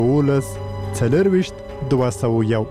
ولس څلرویشت 201.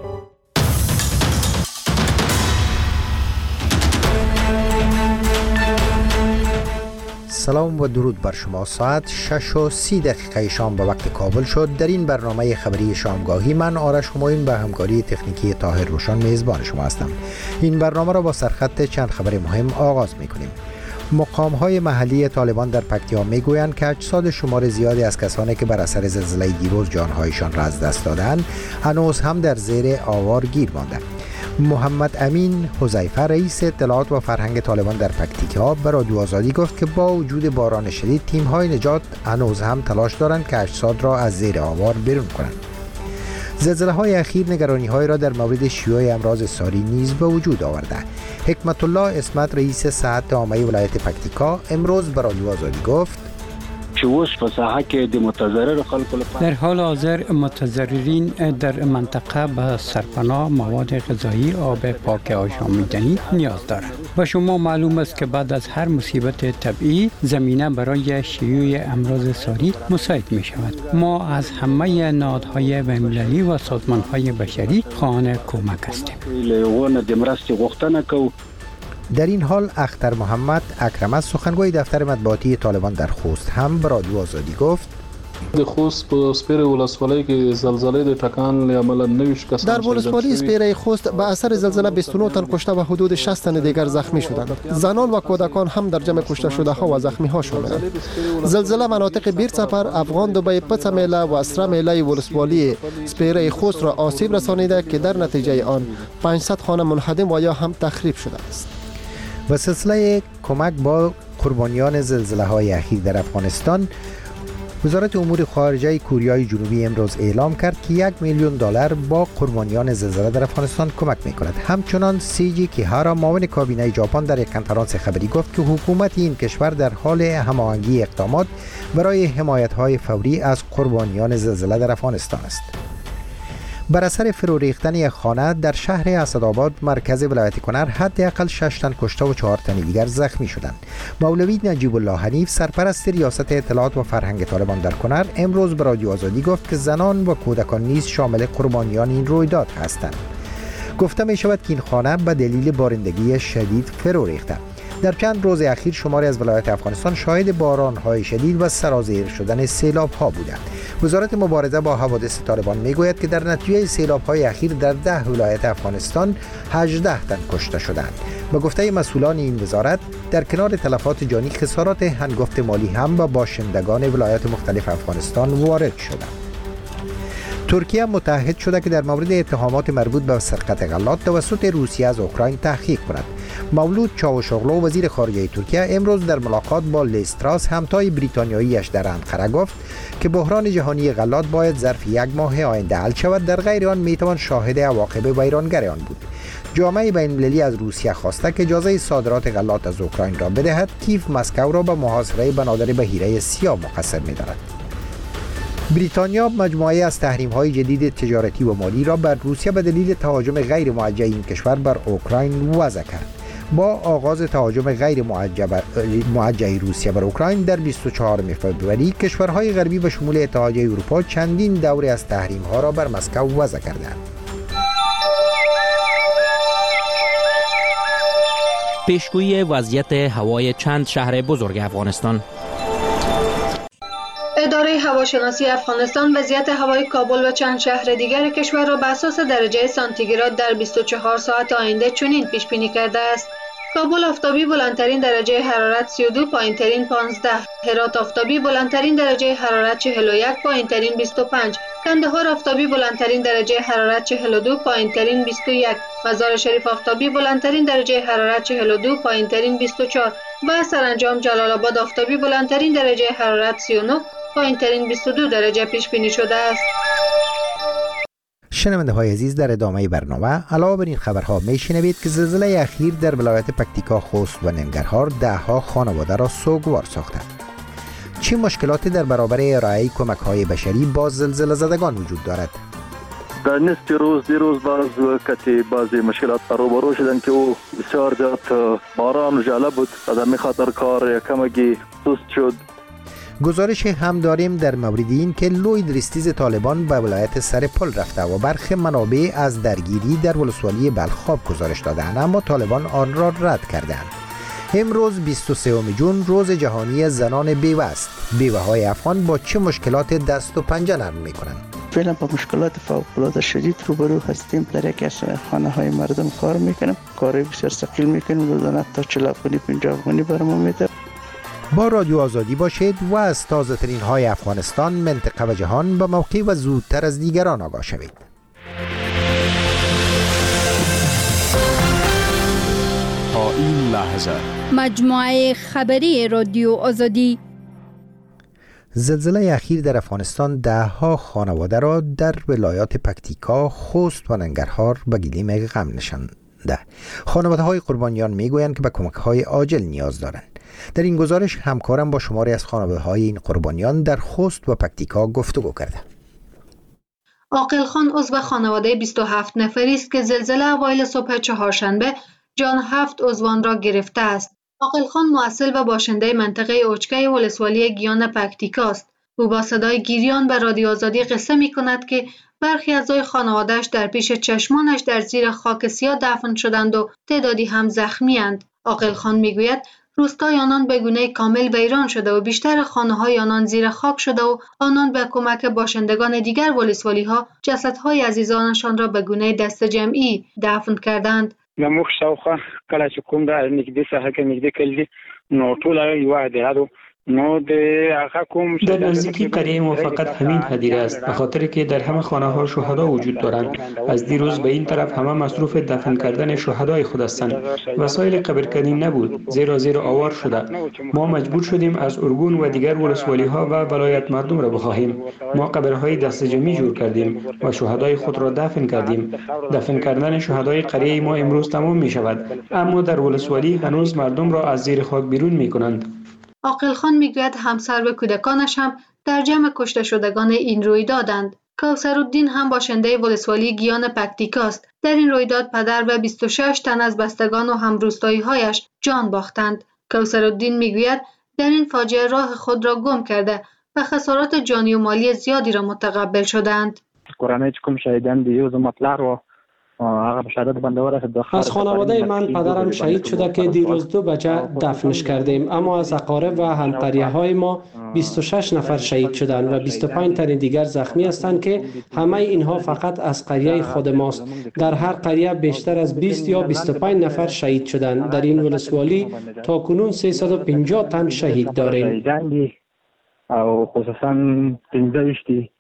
سلام و درود بر شما. ساعت 6:30 شام به وقت کابل شد. در این برنامه خبری شامگاهی من آرش همایون به همکاری تکنیکی طاهر روشن میزبان شما هستم. این برنامه را با سرخط چند خبر مهم آغاز می‌کنیم. مقام‌های محلی طالبان در پکتیا میگویند که اجساد شمار زیادی از کسانی که بر اثر زلزله دیروز جانهایشان را از دست دادند هنوز هم در زیر آوار گیر مانده. محمد امین حذیفه رئیس اطلاعات و فرهنگ طالبان در پکتیکا به رادیو آزادی گفت که با وجود باران شدید تیم‌های نجات هنوز هم تلاش دارند که اجساد را از زیر آوار بیرون کنند. زلزله‌های اخیر نگرانی‌های را در مورد شیوع امراض ساری نیز به وجود آورده. حکمت الله اسمت رئیس صحت عامه ولایت پکتیکا امروز به رادیو آزادی گفت در حال حاضر متضررین در منطقه به سرپناه، مواد غذایی، آب پاک آشامیدنی نیاز دارند و شما معلوم است که بعد از هر مصیبت طبیعی زمینه برای شیوع امراض ساری مساعد می شود. ما از همه نهادهای بین‌المللی و سازمانهای بشری خواهان کمک هستیم. در این حال اختر محمد اکرم سخنگوی دفتر مطبوعاتی طالبان در خوست هم به رادیو آزادی گفت د خوست په سپیره ولسوالۍ کې زلزلې د ټکان عملا 90 کسان در ولسوالی سپیره خوست به اثر زلزله 29 تن کشته و حدود 60 تن دیگر زخمی شدند. زنان و کودکان هم در جمع کشته شده ها و زخمی ها شاملند. زلزله مناطق بیرسپر، افغان دبی، پڅمیله و اسرمیله ولسوالی سپیره خوست را آسیب رسانیده که در نتیجه آن 500 خانه منهدم و یا هم تخریب شده است. و سلسله کمک با قربانیان زلزله‌های اخیر در افغانستان، وزارت امور خارجه کره جنوبی امروز اعلام کرد که $1,000,000 با قربانیان زلزله در افغانستان کمک می‌کند. همچنان سیجی کیهارا معاون کابینه ژاپن در یک کنفرانس خبری گفت که حکومت این کشور در حال هماهنگی اقدامات برای حمایت‌های فوری از قربانیان زلزله در افغانستان است. بر اثر فرو ریختن یک خانه در شهر اسدآباد مرکز ولایت کنر حداقل 6 تن کشته و 4 تن دیگر زخمی شدند. مولوی نجیب الله حنیف سرپرست ریاست اطلاعات و فرهنگ طالبان در کنر امروز به رادیو آزادی گفت که زنان و کودکان نیز شامل قربانیان این رویداد هستند. گفته می شود که این خانه به دلیل بارندگی شدید فرو ریخته. در چند روز اخیر شماری از ولایات افغانستان شاهد باران‌های شدید و سرازیر شدن سیلاب‌ها بودند. وزارت مبارزه با حوادث طالبان میگوید که در نتیجه سیلاب‌های اخیر در 10 ولایت افغانستان 18 تن کشته شدند. به گفته مسئولان این وزارت در کنار تلفات جانی خسارات هنگفت مالی هم به باشندگان ولایات مختلف افغانستان وارد شده. ترکیه متحد شده که در مورد اتهامات مربوط به سرقت غلات توسط روسیه از اوکراین تحقیق کند. مولود چاوشوغلو وزیر خارجه ترکیه امروز در ملاقات با لیستراس همتای بریتانیاییش در انقره گفت که بحران جهانی غلات باید ظرف 1 ماه آینده حل شود، در غیر آن میتوان شاهد عواقب ویرانگر آن بود. جامعه بین‌المللی از روسیه خواسته که اجازه صادرات غلات از اوکراین را بدهد. کیف مسکو را به محاصره بنادر بحیره سیاه مقصر می‌داند. بریتانیا مجموعه از تحریم‌های جدید تجارتی و مالی را بر روسیه به دلیل تهاجم غیر موجه این کشور بر اوکراین وضع کرد. با آغاز تهاجم غیر موجه روسیه بر اوکراین در 24 فوریه کشورهای غربی به شمول اتحادیه اروپا چندین دوره از تحریم‌ها را بر مسکو وضع کردند. پیشگویی وضعیت هوای چند شهر بزرگ افغانستان. اداره هواشناسی افغانستان وضعیت هوای کابل و چند شهر دیگر کشور را بر اساس درجه سانتیگراد در 24 ساعت آینده چنین پیش بینی کرده است: کابل آفتابی بلندترین درجه حرارت 32، پایینترین 15. هرات آفتابی بلندترین درجه حرارت 41، پایینترین 25. کندهار آفتابی بلندترین درجه حرارت 42، پایینترین 21. مزار شریف آفتابی بلندترین درجه حرارت 42، پایینترین 24. و سرانجام جلال آباد آفتابی بلندترین درجه حرارت 39، پایینترین 22 درجه پیش بینی شده است. شنونده های عزیز، در ادامه برنامه علاوه بر این خبرها میشنوید که زلزله اخیر در ولایت پکتیکا، خوست و ننگرهار 10 خانواده را سوگوار ساخته. چه مشکلاتی در برابر ارائه کمک های بشری با زلزله زدگان وجود دارد؟ در نصف روز دیروز بعضی مشکلات روبرو شدن که او بسیار زیاد باران و جالب بود و در خاطر کار کمکی سست شد. گزارش هم داریم در مورد این که لوید ریستیز طالبان به ولایت سرپل رفته و برخی منابع از درگیری در ولسوالی بلخاب گزارش دادند، اما طالبان آن را رد کردند. امروز 23 جون روز جهانی زنان بیوه است. بیوه‌های افغان با چه مشکلات دست و پنجه نرم می‌کنند؟ فعلا با مشکلات فوق‌العاده شدید روبرو هستیم. در یکی از خانه‌های مردم کار میکنیم، کاری بسیار ثقیل میکنیم، روزانه تا 40 افغانی 50 افغانی برام میده. با رادیو آزادی باشید و از تازه ترین های افغانستان، منطقه و جهان به موقع و زودتر از دیگران آگاه شوید. تا این لحظه مجموعه خبری رادیو آزادی. زلزله اخیر در افغانستان ده‌ها خانواده را در ولایات پکتیکا، خوست و ننگرهار به گلیم غم نشانده. خانواده‌های قربانیان میگویند که به کمک‌های عاجل نیاز دارند. در این گزارش همکارم با شماری از خانواده‌های این قربانیان در خوست و پکتیکا گفتگو کرده. عاقل خان عضو خانواده 27 نفری است که زلزله اوایل صبح چهارشنبه جان 7 عضوان را گرفته است. عاقل خان مؤصل و باشنده منطقه اوچکه ولسوالی گیان پکتیکا است. او با صدای گریان به رادیو آزادی قصه می‌کند که برخی اعضای خانواده‌اش در پیش چشمانش در زیر خاک سیاه دفن شدند و تعدادی هم زخمی‌اند. عاقل خان می‌گوید روستای آنان به گونه کامل ویران شده و بیشتر خانه‌های آنان زیر خاک شده و آنان به کمک باشندگان دیگر ولسوالی‌ها جسدهای عزیزانشان را به گونه دست جمعی دفن کردند. زموږ شاوخوا کله چې کوم د نږدې ساحه کې نږدې کلی نو ټوله یوه هدیره ده. در نزدیکی قریه ما فقط همین هدیره است، به خاطر که در همه خانه ها شهدا وجود دارند. از دیروز به این طرف همه مصروف دفن کردن شهدای خود هستند. وسایل قبرکنی نبود، زیرا آوار شده. ما مجبور شدیم از ارگون و دیگر ولسوالی ها و ولایت مردم را بخواهیم. ما قبرهای دست جمعی جور کردیم و شهدای خود را دفن کردیم. دفن کردن شهدای قریه ما امروز تمام می شود، اما در ولسوالی هنوز مردم را از زیر خاک بیرون می کنند. عاقل خان میگوید همسر و کودکانش هم در جمع کشته شدگان این رویدادند. کوثرالدین هم باشنده ولسوالی گیان پکتیکا است. در این رویداد پدر و 26 تن از بستگان و همروستایی‌هایش جان باختند. کوثرالدین میگوید در این فاجعه راه خود را گم کرده و خسارات جانی و مالی زیادی را متقبل شدند. کورانه کوم شهیدان دی یو زمطلار و از خانواده من پدرم شهید شده که دیروز 2 بچه دفنش کردیم، اما از اقارب و همقریه های ما 26 نفر شهید شدند و 25 تن دیگر زخمی هستند که همه اینها فقط از قریه خود ماست. در هر قریه بیشتر از 20 یا 25 نفر شهید شدند. در این ولسوالی تا کنون 350 تن شهید داریم. او خصوصا 15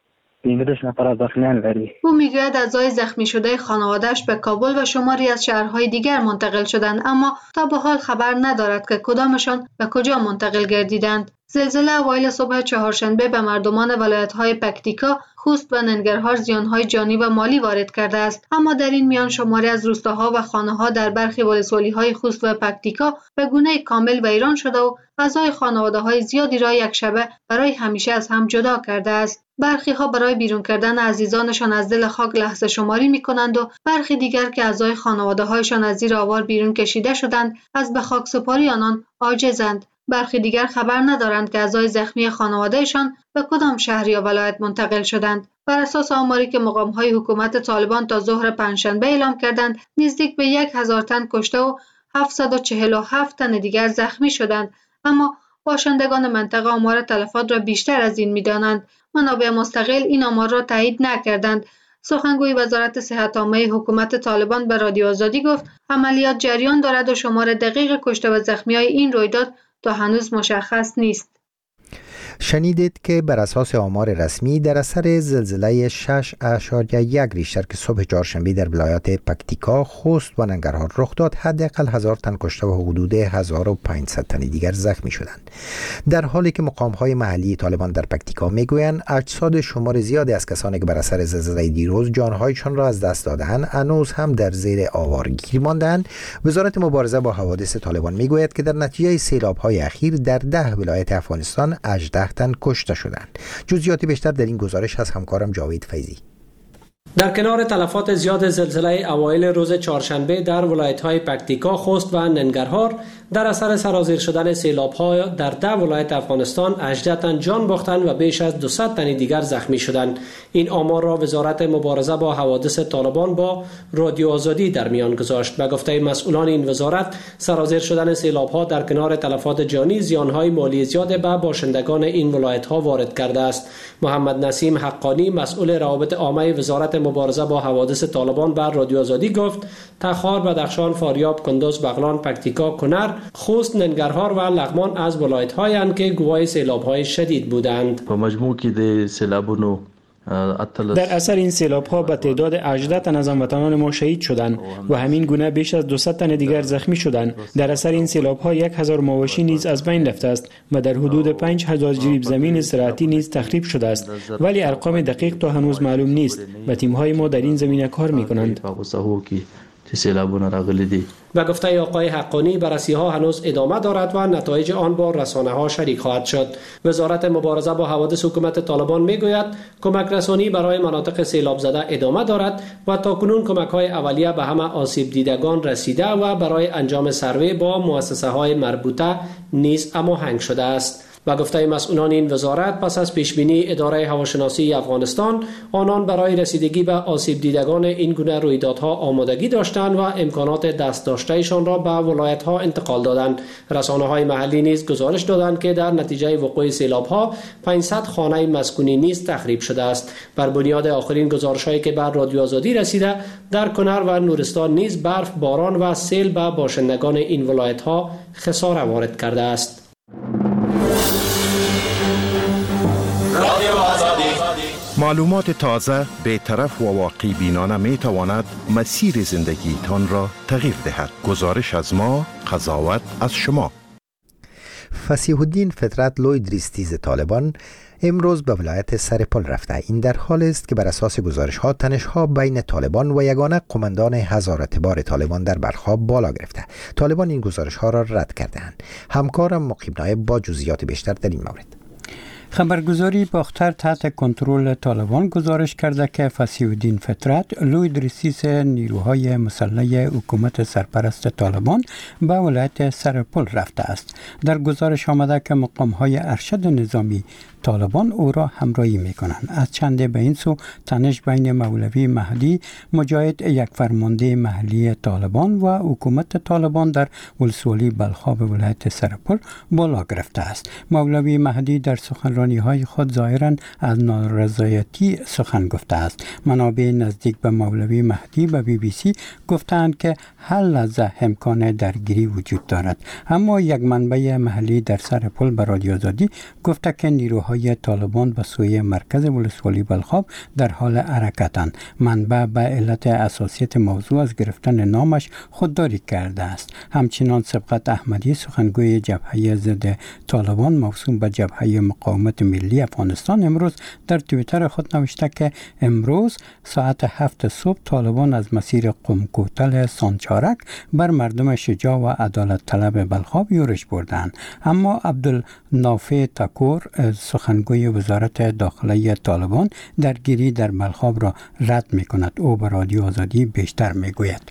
او میگوید اعضای زخمی شده خانواده‌اش به کابل و شماری از شهرهای دیگر منتقل شدند، اما تا به حال خبر ندارد که کدامشان به کجا منتقل گردیدند. زلزله اوایل صبح چهارشنبه به مردمان ولایت‌های پکتیکا، خوست و ننگرهار زیان‌های جانی و مالی وارد کرده است، اما در این میان شماری از روستاها و خانه‌ها در برخی ولسوالی‌های خوست و پکتیکا به گونه کامل ویران شده و اعضای خانواده‌های زیادی را یک شبه برای همیشه از هم جدا کرده است. برخی ها برای بیرون کردن عزیزانشان از دل خاک لحظه شماری می‌کنند و برخی دیگر که اعضای خانواده‌هایشان از زیر آوار بیرون کشیده شدند از به خاک سپاری آنان عاجزند. برخی دیگر خبر ندارند که اعضای زخمی خانوادهشان به کدام شهر یا ولایت منتقل شدند. بر اساس آماری که مقام‌های حکومت طالبان تا ظهر پنجشنبه اعلام کردند، نزدیک به 1000 تن کشته و 747 تن دیگر زخمی شدند، اما باشندگان منطقه آمار تلفات را بیشتر از این می‌دانند. منابع مستقل این آمار را تایید نکردند. سخنگوی وزارت صحت عامه حکومت طالبان به رادیو آزادی گفت عملیات جریان دارد و شمار دقیق کشته و زخمی‌های این رویداد تا هنوز مشخص نیست. شنیدید که بر اساس آمار رسمی در اثر زلزله 6.1 ریشتر که صبح چهارشنبه در ولایات پکتیکا، خوست و ننگرهار رخ داد، حداقل 1000 تن کشته و حدود 1500 تن دیگر زخمی شدند. در حالی که مقام‌های محلی طالبان در پکتیکا میگویند اجساد شمار زیادی از کسانی که بر اثر زلزله دیروز جانهایشان را از دست دادند هنوز هم در زیر آوار گیر ماندند، وزارت مبارزه با حوادث طالبان میگوید که در نتیجه سیلاب‌های اخیر در 10 ولایت افغانستان 18 تن کشته شدند. جزئیات بیشتر در این گزارش از همکارم جاوید فیضی. در کنار تلفات زیاد زلزله اوایل روز چهارشنبه در ولایت‌های پکتیکا، خوست و ننگرهار در اثر سرازیر شدن سیلاب‌ها در 10 ولایت افغانستان 18 تن جان باختند و بیش از 200 تن دیگر زخمی شدند. این آمار را وزارت مبارزه با حوادث طالبان با رادیو آزادی در میان گذاشت. به گفته مسئولان این وزارت، سرازیر شدن سیلاب‌ها در کنار تلفات جانی زیان‌های مالی زیاد به باشندگان این ولایت‌ها وارد کرده است. محمد نسیم حقانی، مسئول روابط عامه وزارت مبارزه با حوادث طالبان بر رادیو آزادی گفت: تخار، بدخشان، فاریاب، کندوز، بغلان، پکتیکا، کنر، خوست، ننگرهار و لغمان از ولایت‌هایی هستند که گواه سیلاب‌های شدید بودند. په مجموع کې د سیلابونو در اثر این سیلاب‌ها به تعداد 18 تن از هموطنان ما شهید شدند و همین گونه بیش از 200 تن دیگر زخمی شدند. در اثر این سیلاب‌ها 1000 مواشی نیز از بین رفته است و در حدود 5000 جریب زمین زراعتی نیز تخریب شده است، ولی ارقام دقیق تا هنوز معلوم نیست و تیم‌های ما در این زمینه کار می‌کنند. و گفته آقای حقانی، بررسی‌ها هنوز ادامه دارد و نتایج آن با رسانه‌ها شریک خواهد شد. وزارت مبارزه با حوادث حکومت طالبان میگوید کمک رسانی برای مناطق سیلاب زده ادامه دارد و تاکنون کمک‌های اولیه به همه آسیب دیدگان رسیده و برای انجام سروی با مؤسسه‌های مربوطه نیز هماهنگ شده است. و گفته مسئولان این وزارت، پس از پیشبینی اداره هواشناسی افغانستان، آنان برای رسیدگی به آسیب دیدگان این گونه رویدادها آمادگی داشتند و امکانات دست داشتهشان را به ولایت‌ها انتقال دادند. رسانه‌های محلی نیز گزارش دادند که در نتیجه وقوع سیلاب‌ها 500 خانه مسکونی نیز تخریب شده است. بر بنیاد آخرین گزارش‌هایی که بر رادیو آزادی رسیده، در کنر و نورستان نیز برف، باران و سیل به باشندگان این ولایت‌ها خسارت وارد کرده است. معلومات تازه، بی‌طرف و واقعی بینانه می تواند مسیر زندگیتان را تغییر دهد. گزارش از ما، قضاوت از شما. فصیح الدین فطرت لوید ریستیز طالبان امروز به ولایت سرپل رفته. این در حال است که بر اساس گزارش‌ها تنش‌ها بین طالبان و یگانه قماندان هزارتبار طالبان در بلخاب بالا گرفته. طالبان این گزارش‌ها را رد کرده‌اند. همکارم مقیم نایب با جزئیات بیشتر در این مورد. خبرگزاری باختر تحت کنترل طالبان گزارش کرده که فصیح الدین فطرت لوید ریسیس نیروهای مسلح حکومت سرپرست طالبان به ولایت سرپل رفته است. در گزارش آمده که مقام‌های ارشد نظامی طالبان او را همراهی می‌کنند. از چند به این سو تنش بین مولوی مهدی مجاهد، یک فرمانده محلی طالبان و حکومت طالبان در ولسوالی بلخاب ولایت سرپل بالا گرفته است. مولوی مهدی در سخنرانی‌های خود ظاهراً از نارضایتی سخن گفته است. منابع نزدیک به مولوی مهدی به BBC گفتند که هر لحظه امکان درگیری وجود دارد. اما یک منبع محلی در سرپل به رادیو آزادی گفته که نیروهای طالبان به سوی مرکز ولسوالی بلخاب در حال حرکتند. منبع به علت اساسیت موضوع از گرفتن نامش خودداری کرده است. همچنان سبقت احمدی، سخنگوی جبهه ضد طالبان موسوم به جبهه مقاومت ملی افغانستان، امروز در توییتر خود نوشته که امروز ساعت 7 صبح طالبان از مسیر قم کوتل سانچارک بر مردم شجاع و عدالت طلب بلخاب یورش بردند. اما عبدالنافع تکور، سخنگوی وزارت داخلی طالبان، درگیری در بلخاب را رد می کند. او به رادیو آزادی بیشتر می گوید.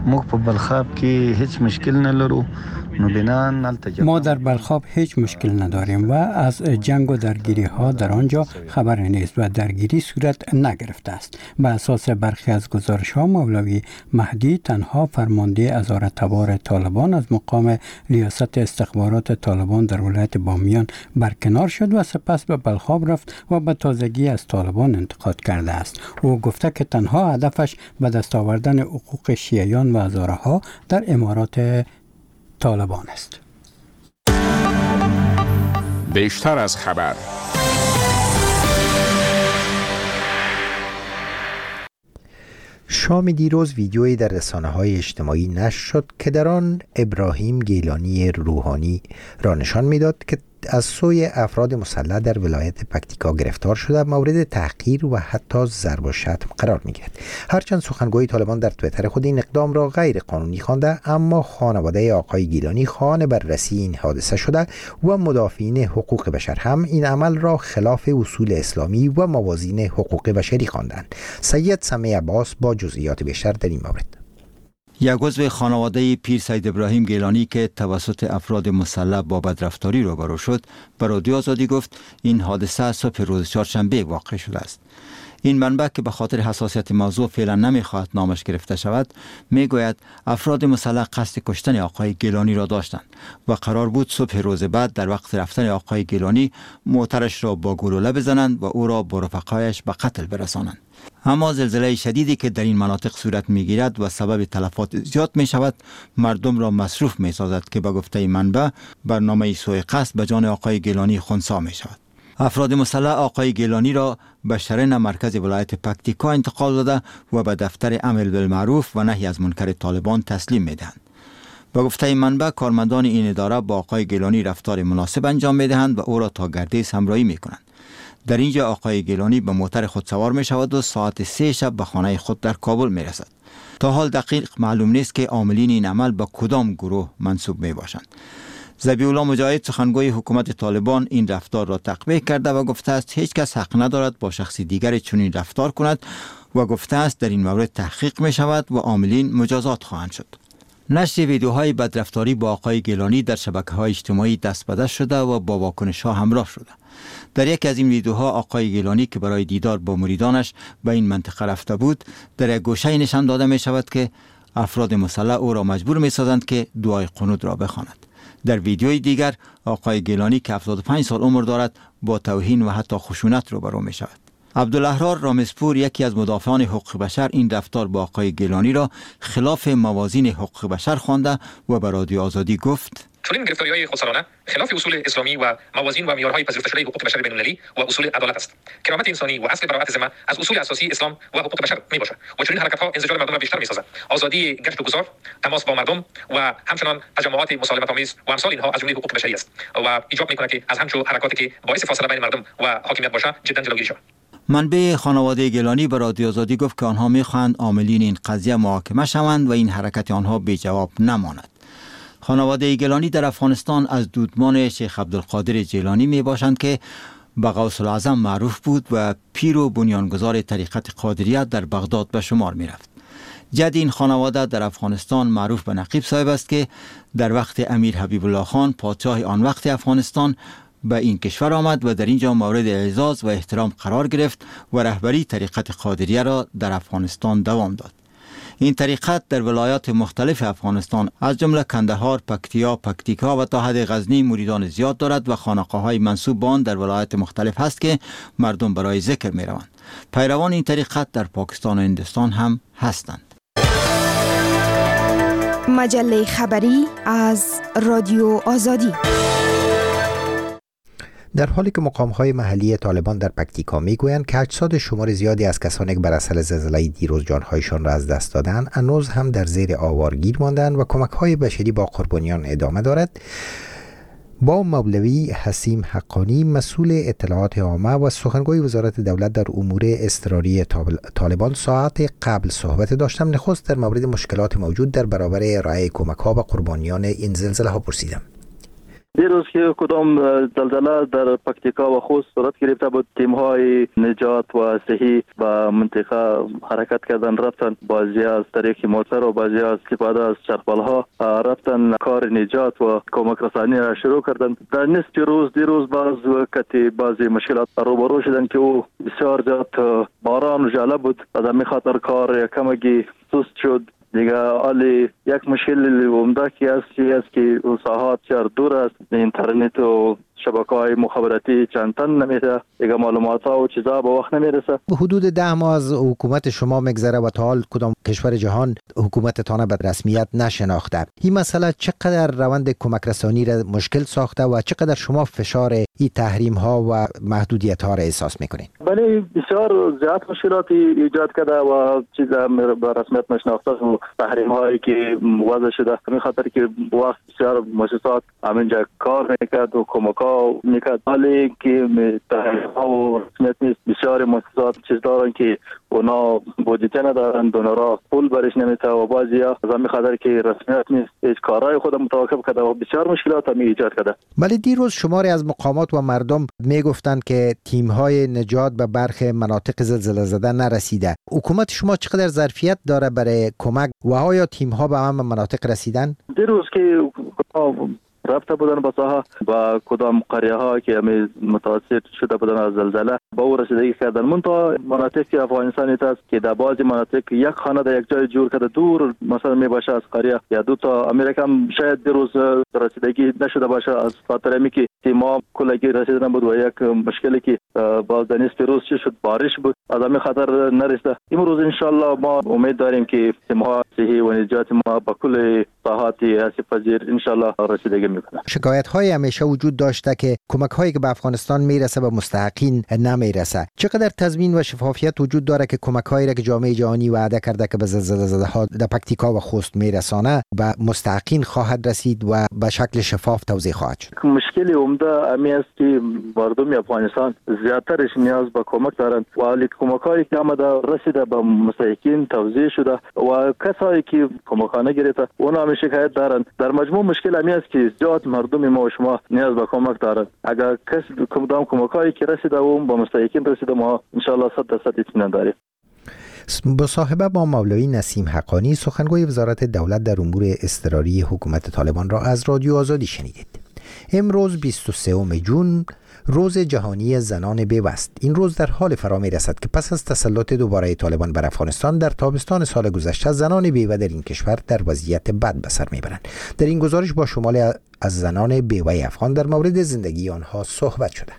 ما در بلخاب هیچ مشکل نداریم و از جنگ و درگیری ها در آنجا خبر نیست و درگیری صورت نگرفته است. به اساس برخی از گزارش ها مولوی مهدی تنها فرمانده هزارتبار طالبان از مقام ریاست استخبارات طالبان در ولایت بامیان برکنار شد و سپس به بلخاب رفت و به تازگی از طالبان انتقاد کرده است. او گفته که تنها هدفش به دست آوردن حقوق شیعیان و هزاره ها در امارات طالبان است. بیشتر از خبر. شام دیروز ویدیویی در رسانه‌های اجتماعی نشر شد که در آن ابراهیم گیلانی روحانی را نشان می‌داد که از سوی افراد مسلح در ولایت پکتیکا گرفتار شده مورد تحقیر و حتی ضرب و شتم قرار می‌گیرد. هرچند سخنگوی طالبان در توییتر خود این اقدام را غیر قانونی خوانده، اما خانواده آقای گیلانی خواهان بررسی این حادثه شده و مدافعین حقوق بشر هم این عمل را خلاف اصول اسلامی و موازین حقوق بشری خواندند. سید سمیع عباس با جزئیات بیشتر در این مورد. یک عضو خانواده پیر سید ابراهیم گیلانی که توسط افراد مسلح با بدرفتاری روبرو شد، به رادیو آزادی گفت این حادثه صبح روز چهارشنبه واقع شده است. این منبع که به خاطر حساسیت موضوع فعلا نمیخواهد نامش گرفته شود، میگوید افراد مسلح قصد کشتن آقای گیلانی را داشتند و قرار بود صبح روز بعد در وقت رفتن آقای گیلانی موترش را با گلوله بزنند و او را با رفقایش به قتل برسانند. اما زلزله شدیدی که در این مناطق صورت میگیرد و سبب تلفات زیاد می شود، مردم را مصروف می سازد که به گفته منبع برنامه سوء قصد به جان آقای گیلانی خنثی می شود. افراد مسلح آقای گیلانی را به شرن مرکز ولایت پکتیکا انتقال داده و به دفتر امر بالمعروف و نهی از منکر طالبان تسلیم می دهند. به گفته منبع کارمندان این اداره با آقای گیلانی رفتار مناسب انجام می دهند و او را تا گردیز همراهی می کنند. در اینجا آقای گیلانی به موتر خود سوار می شود و ساعت 3 شب به خانه خود در کابل می رسد. تا حال دقیق معلوم نیست که عاملین این عمل به کدام گروه منسوب می باشند. ذبیح الله مجاهد سخنگوی حکومت طالبان این رفتار را تقبیح کرده و گفته است هیچ کس حق ندارد با شخص دیگر چنین رفتار کند و گفته است در این مورد تحقیق می شود و عاملین مجازات خواهند شد. نشر ویدیوهای بدرفتاری با آقای گیلانی در شبکه‌های اجتماعی دست به دست شده و با واکنش‌ها همراه شده. در یکی از این ویدیوها آقای گیلانی که برای دیدار با مریدانش به این منطقه رفته بود، در یک گوشه نشان داده می شود که افراد مسلح او را مجبور می سازند که دعای قنوت را بخواند. در ویدیوی دیگر آقای گیلانی که 75 سال عمر دارد با توهین و حتی خشونت روبرو می شود. عبدالاحرار رامزپور یکی از مدافعان حقوق بشر این رفتار با آقای گیلانی را خلاف موازین حقوق بشر خوانده و به رادیو آزادی گفت چنین گرفتاری‌های خودسرانه خلاف اصول اسلامی و موازین و معیارهای پذیرفته شده حقوق بشر بین‌المللی و اصول عدالت است. کرامت انسانی و اصل براءت ذمه از اصول اساسی اسلام و حقوق بشر میباشد و چنین حرکت‌ها انزجار مردم را بیشتر می‌سازد. آزادی گشت و گذار، تماس با مردم و همچنان تجمعات مسالمت‌آمیز و امثال اینها از جمله حقوق بشری است و ایجاب می‌کند که از همچون حرکاتی که باعث فاصله بین مردم و حاکمیت باشد جداً جلوگیری شود. منبع خانواده گیلانی به رادیو آزادی گفت که آنها می‌خواهند عاملین این قضیه محاکمه شوند و این حرکت آنها بی جواب نماند. خانواده گیلانی در افغانستان از دودمان شیخ عبدالقادر جیلانی می باشند که به غوث الاعظم معروف بود و پیر و بنیانگذار طریقت قادریه در بغداد به شمار می رفت. جد این خانواده در افغانستان معروف به نقیب صاحب است که در وقت امیر حبیب الله خان پادشاه آن وقت افغانستان به این کشور آمد و در اینجا مورد اعزاز و احترام قرار گرفت و رهبری طریقت قادریه را در افغانستان دوام داد. این طریقت در ولایات مختلف افغانستان از جمله کندهار، پکتیکا و تا حد غزنی مریدان زیاد دارد و خانقاه‌های منسوب به آن در ولایات مختلف هست که مردم برای ذکر می روند. پیروان این طریقت در پاکستان و هندوستان هم هستند. مجله خبری از رادیو آزادی. در حالی که مقام‌های محلی طالبان در پکتیکا میگویند که اجساد شمار زیادی از کسانی که بر اثر زلزله دیروز جانهایشان را از دست دادند هنوز هم در زیر آوارگیر ماندند و کمک‌های بشری با قربانیان ادامه دارد، با مولوی حسیم حقانی مسئول اطلاعات عامه و سخنگوی وزارت دولت در امور اضطراری طالبان ساعت قبل صحبت داشتم. نخست در مورد مشکلات موجود در برابر ارائه کمک‌ها به قربانیان این زلزله ها پرسیدم. دیروز که کدام زلزله در پکتیکا و خوست صورت گرفته بود، تیم‌های نجات و صحی به منطقه حرکت کردن، رفتن بعضی از طریق موتر و بعضی از استفاده از چرخبال‌ها رفتن کار نجات و کمک رسانی را شروع کردن. در نصف روز دیروز بعضی مشکلات روبرو شدن که او بسیار زیاد باران و ژاله بود و در خاطر کار کمکی سست شد. دیگه حالی یک مشکل عمده که است که ساحات بسیار دور است، اینترنت و شبکه‌های مخابراتی چند تن نمیده، دیگه معلومات ها و چیزا به وقت نمیرسه. حدود 10 ماه از حکومت شما میگذره و تا حال کدام کشور جهان حکومتتان به رسمیت نشناخته. این مسئله چقدر روند کمک رسانی را مشکل ساخته و چقدر شما فشار این تحریم ها و محدودیت ها را احساس میکنین؟ بله، بسیار زیاد مشکلاتی ایجاد کرده و چیزا به رسمیت نشناخته و تحریم هایی که وضع شده، به خاطر که وقت بسیار مؤسسات همینجا کار میکرد و کمک اجرا میکرد، ولی که تحقیقات و رسمیت نیست. بسیار مؤسسات چیز دارن که اونا بودجه ندارن، دونورا پول برش نمیته و بعضیا از همین خاطر که رسمیت نیست هیچ کارهای خود متوقف کرده و بسیار مشکلات هم ایجاد کرده. ولی دیروز شماری از مقامات و مردم میگفتند که تیم‌های نجات به برخی مناطق زلزله زده نرسیده. حکومت شما چقدر ظرفیت داره برای کمک و آیا تیم‌ها به همه مناطق رسیدن؟ دیروز که رفته بودن به ساحه و کدام قریه ها که متاثر شده بودن از زلزله با او رسیدگی کردن. منتها مناطق افغانستان است که در بعضی مناطق یک خانه در یک جای جور کرده دور مثلا می باشه از قریه یا دو تا امریکا هم شاید دیروز رسیدگی نشده باشه از خاطر اینکه ما کلگی رسیدن بود و یک مشکلی که باز دنیس پیروز شد بارش بود از همین خاطر نرسیده. امروز ان شاء الله ما امید داریم که تیم‌ها صحی و نجات ما با کل ساحات آسیب پذیر ان شاء الله رسیدگی میکنه. شکایت‌های همیشه وجود داشته که کمک‌هایی که به افغانستان میرسه به مستحقین نمیرسه. چقدر تضمین و شفافیت وجود داره که کمک‌هایی را که جامعه جهانی وعده کرده که به زلزله زده‌ها در پکتیکا و خوست میرسانه به مستحقین خواهد رسید و به شکل شفاف توزیع خواهد شد؟ مشکلی عمده امی است که مردم افغانستان زیاترش نیاز به کمک دارند و کمک‌هایی که آمده رسیده به مستحقین توزیع شده و کسایی که کمک‌ها نگرفته اونا هم شکایت دارند. در مجموع مشکل امی است که زیاد مردم ما و شما نیاز به کمک دارند. اگر کس کدام کمک‌هایی که رسیده اون به مستحقین رسیده ما ان شاء الله 100% اطمینان داریم. مصاحبه با مولوی نسیم حقانی سخنگوی وزارت دولت در امور اضطراری حکومت طالبان را از رادیو آزادی شنیدید. امروز 23 جون روز جهانی زنان بیوست. این روز در حال فرا می رسد که پس از تسلط دوباره طالبان بر افغانستان در تابستان سال گذشته زنان بیوه در این کشور در وضعیت بد به سر می برند. در این گزارش با شماری از زنان بیوه افغان در مورد زندگی آنها صحبت شده.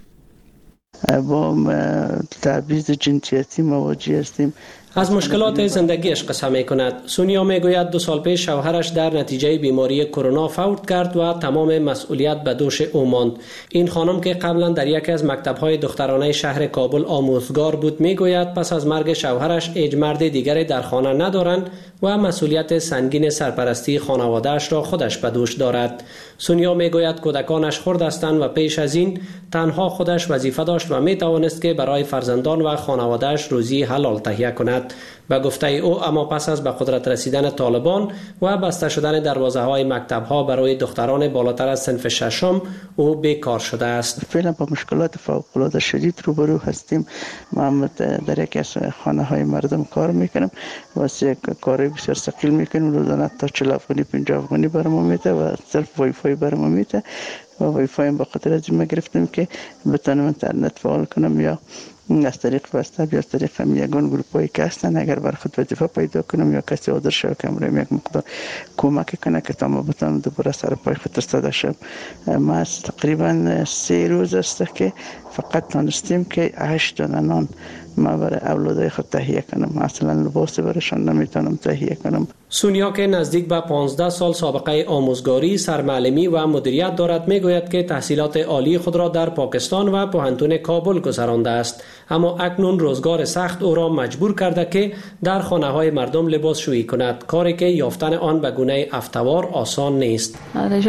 با تبعیض جنسیتی مواجه هستیم. از مشکلات زندگیش قصه می کند. سونیا می گوید 2 سال پیش شوهرش در نتیجه بیماری کرونا فوت کرد و تمام مسئولیت به دوش او ماند. این خانم که قبلا در یکی از مکتب‌های دخترانه شهر کابل آموزگار بود می گوید پس از مرگ شوهرش هیچ مرد دیگری در خانه ندارند و مسئولیت سنگین سرپرستی خانواده‌اش را خودش به دوش دارد. سونیا می گوید کودکانش خرد هستند و پیش از این تنها خودش وظیفه داشت و می توانست که برای فرزندان و خانواده‌اش روزی حلال تهیه کند. و گفته او اما پس از به قدرت رسیدن طالبان و بسته شدن دروازه‌های مکتب‌ها برای دختران بالاتر از صنف ششم او بیکار شده است. فعلا با مشکلات فوق‌العاده شدید روبرو هستیم. ما در یکی از خانه‌های مردم کار میکنم و کاری بسیار ثقیل میکنیم. روزانه تا 40 افغانی 50 افغانی برام میده و صرف وای فای برام میده و وای فای به خاطر از این گرفتم که بتونم اینترنت فعال کنم یا از طریق واتساپ یا از طریق یگان گروپایی که هستن اگر بر خود وظیفه پیدا کنم یا کسی حاضر شد که امروز یک مقدار کمک کنه که تا ما بتونم دوباره سر پای خود ایستاده شم. ما تقریبا 3 روز است که فقط تونستیم که 8 دانه نان ما برای اولادای خود تهیه کنم. اصلا لباس برایشان نمیتونم تهیه کنم. سونیا که نزدیک به 15 سال سابقه آموزگاری، سرمعلمی و مدیریت دارد میگوید که تحصیلات عالی خود را در پاکستان و پوهنتون کابل گذرانده است، اما اکنون روزگار سخت او را مجبور کرده که در خانه‌های مردم لباسشویی کند، کاری که یافتن آن به گونه افتوار آسان نیست.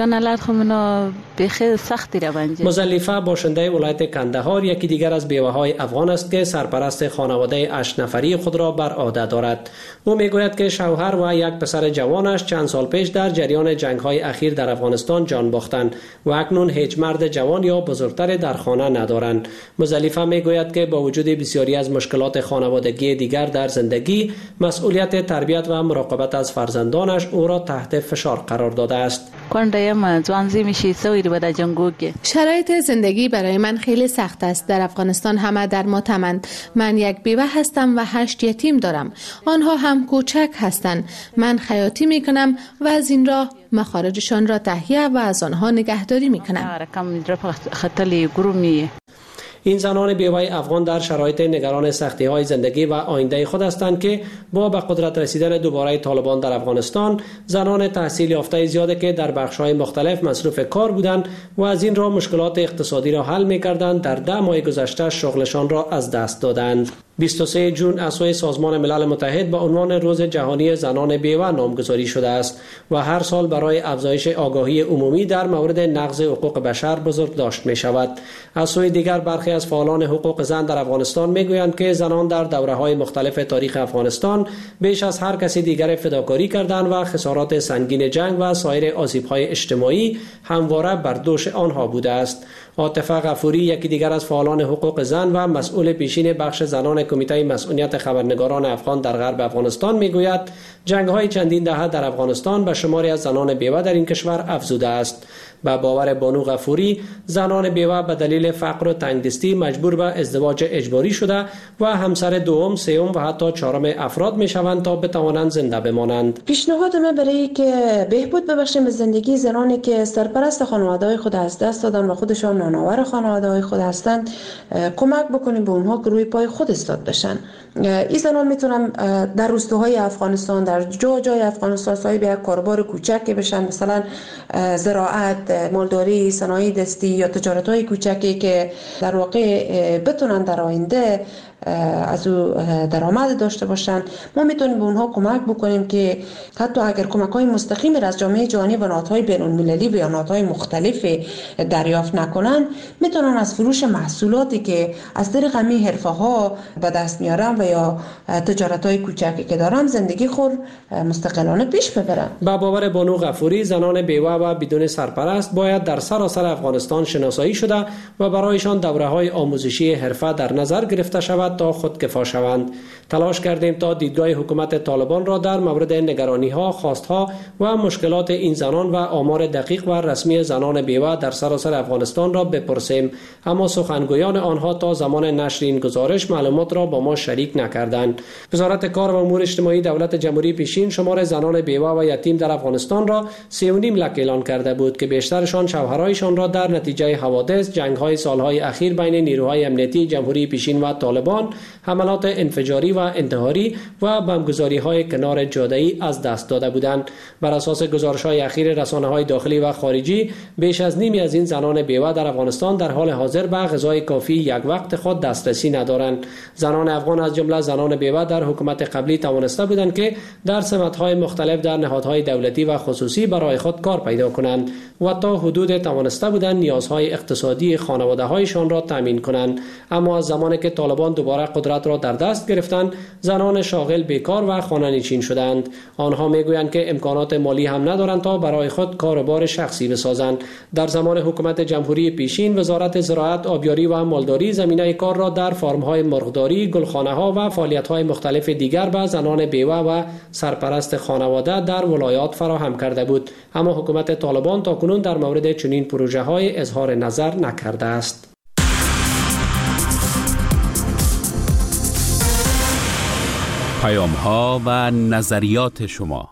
مزلیفه باشنده ولایت کندهار یکی دیگر از بیوه‌های افغان است که سرپرست خانواده 8 نفری خود را بر عهده دارد. او میگوید که شوهر و یک پسر جوانش چند سال پیش در جریان جنگ‌های اخیر در افغانستان جان باختند و اکنون هیچ مرد جوان یا بزرگتر در خانه ندارند. مزلیفه میگوید که با وجود بسیاری از مشکلات خانوادگی دیگر در زندگی، مسئولیت تربیت و مراقبت از فرزندانش او را تحت فشار قرار داده است. شرایط زندگی برای من خیلی سخت است. در افغانستان همه در ماتمند. من یک بیوه هستم و 8 یتیم دارم. آنها هم کوچک هستند. من خیاطی می کنم و از این راه مخارجشان را تهیه و از آنها نگهداری می کنم. این زنان بیوه افغان در شرایط نگران سختی‌های زندگی و آینده خود هستند که با به قدرت رسیدن دوباره طالبان در افغانستان، زنان تحصیل یافته زیاده که در بخش‌های مختلف مصروف کار بودند و از این راه مشکلات اقتصادی را حل می‌کردند، در 10 ماه گذشته شغلشان را از دست دادند. 23 جون از سوی سازمان ملل متحد به عنوان روز جهانی زنان بیوه نامگذاری شده است و هر سال برای افزایش آگاهی عمومی در مورد نقض حقوق بشر بزرگداشت می شود. از سوی دیگر برخی از فعالان حقوق زن در افغانستان می گویند که زنان در دوره‌های مختلف تاریخ افغانستان بیش از هر کسی دیگر فداکاری کردند و خسارات سنگین جنگ و سایر آسیب‌های اجتماعی همواره بر دوش آنها بوده است. عاطفه غفوری، یکی دیگر از فعالان حقوق زن و مسئول پیشین بخش زنان کمیته مسئولیت خبرنگاران افغان در غرب افغانستان میگوید جنگ‌های چندین دهه در افغانستان به شماری از زنان بیوه در این کشور افزوده است. به باور بانو غفوری، زنان بیوه به دلیل فقر و تنگدستی مجبور به ازدواج اجباری شده و همسر دوم، سوم و حتی چهارم افراد میشوند تا بتوانند زنده بمانند. پیشنهاد من برای که بهبود ببخشیم به زندگی زنانی که سرپرست خانواده‌های خود از دست دادن و خودشان نانآور خانواده‌های خود هستند کمک بکنیم به اونها که روی پای خود ایستاد بشن. این زنان میتونن در روستاهای افغانستان، در جای افغانستان صاحب یک کاروبار کوچکی بشن، مثلا زراعت، مالداری، صنایع دستی یا تجارت‌های کوچکی که در واقع بتونن در آینده از او درآمد داشته باشند. ما میتونیم به اونها کمک بکنیم که حتی اگر کمک‌های مستقیمی از جامعه جهانی و نهادهای بین‌المللی و نهادهای مختلف دریافت نکنن، میتونن از فروش محصولاتی که از طریق همین حرفه‌ها به دست میارن و یا تجارت‌های کوچکی که دارن زندگی خود مستقلانه پیش ببرن. با باور بانو غفوری، زنان بیوه و بدون سرپرست باید در سراسر افغانستان شناسایی شده و برایشان دوره‌های آموزشی حرفه در نظر گرفته شود تا خودکفا شوند. تلاش کردیم تا دیدگاه حکومت طالبان را در مورد نگرانی‌ها، خواست‌ها و مشکلات این زنان و آمار دقیق و رسمی زنان بیوه در سراسر افغانستان را بپرسیم، اما سخنگویان آنها تا زمان نشر این گزارش معلومات را با ما شریک نکردند. وزارت کار و امور اجتماعی دولت جمهوری پیشین شمار زنان بیوه و یتیم در افغانستان را 3.5 لک اعلان کرده بود که بیشترشان شوهرایشان را در نتیجه حوادث، جنگ‌های سالهای اخیر بین نیروهای امنیتی جمهوری پیشین و طالبان، حملات انفجاری و انتحاری و بمبگذاری‌های کنار جاده‌ای از دست داده بودند. بر اساس گزارش‌های اخیر رسانه‌های داخلی و خارجی، بیش از نیمی از این زنان بیوه در افغانستان در حال حاضر به غذای کافی یک وقت خود دسترسی ندارند. زنان افغان از جمله زنان بیوه در حکومت قبلی توانسته بودند که در سمت‌های مختلف در نهادهای دولتی و خصوصی برای خود کار پیدا کنند و تا حدود توانسته بودند نیازهای اقتصادی خانواده‌هایشان را تامین کنند. اما از زمانی که طالبان دوباره قدرت را در دست گرفتند، زنان شاغل بیکار و خانه‌نشین شدند. آنها میگویند که امکانات مالی هم ندارند تا برای خود کاروبار شخصی بسازند. در زمان حکومت جمهوری پیشین، وزارت زراعت، آبیاری و مالداری زمینه کار را در فارم‌های مرغداری، گلخانه‌ها و فعالیت‌های مختلف دیگر به زنان بیوه و سرپرست خانواده در ولایات فراهم کرده بود. اما حکومت طالبان تاکنون در مورد چنین پروژه‌های اظهار نظر نکرده است. پیام‌ها و نظریات شما.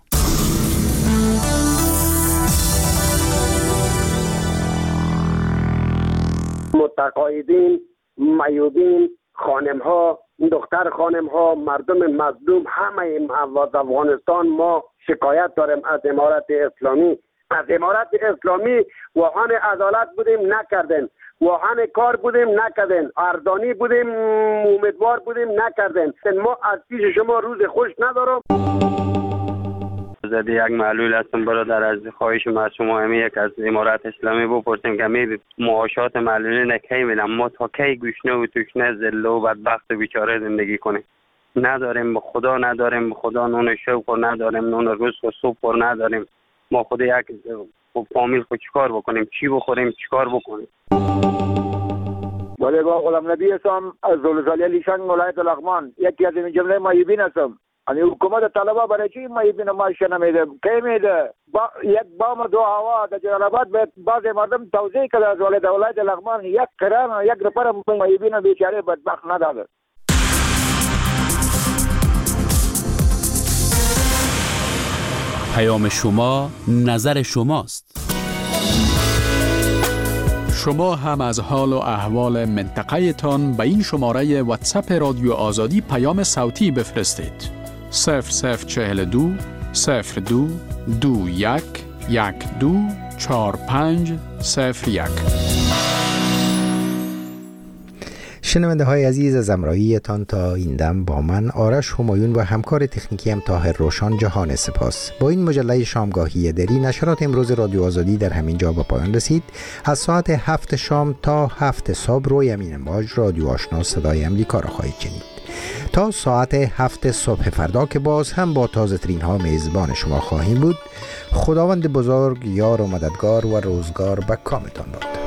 متقاعدین، معیوبین، خانم‌ها، دختر خانم‌ها، مردم مظلوم، همه افغانستان ما شکایت داریم از امارت اسلامی. از امارت اسلامی واهان عدالت بودیم نکردن، واهن کار بودیم نکردن، ارزانی بودیم امیدوار بودیم نکردن. ما از پیش شما روز خوش ندارم. زده یک معلول هستم برادر، از خواهش ما از شما همه یک از امارت اسلامی بپرسیم که می معاشات معلولین کی میدن، ما تا کی گوشنه و توشنه ذله و بدبخت و بیچاره زندگی کنیم؟ نداریم به خدا، نداریم به خدا نون شوق و نداریم نون رزق و سوپ و نداریم. ما خود یک فامیل خود چیکار بکنیم؟ چی بخوریم؟ چیکار بکنیم؟ بله با غلام نبی هستم از زلزله لیشان ولایت لغمان، یکی از این جمله معیوبین هستم. یعنی حکومت طالبا برای چی معیوبین معاش نمیده؟ کی میده؟ یک بام دو هوا در جلال‌آباد به بعض مردم توزیع کرده از ولایت لغمان، یک کران یک نفر معیوبین بیچاره بدبخت نداده. پیام شما، نظر شماست. شما هم از حال و احوال منطقه تان به این شماره واتساپ رادیو آزادی پیام صوتی بفرستید. 0042 02 21 12 45 01. شنونده های عزیز، از همراهیتان تا این دم با من آرش همایون و همکار تکنیکی هم طاهر روشان جهان سپاس. با این مجله شامگاهی دری نشرات امروز رادیو آزادی در همین جا به پایان رسید. از ساعت 7 شام تا 7 صبح روی امین امواج رادیو آشنا صدای امریکا را خواهید شنید. تا ساعت 7 صبح فردا که باز هم با تازه ترین ها میزبان شما خواهیم بود. خداوند بزرگ یار و مددگار و روزگار به کامتان باد.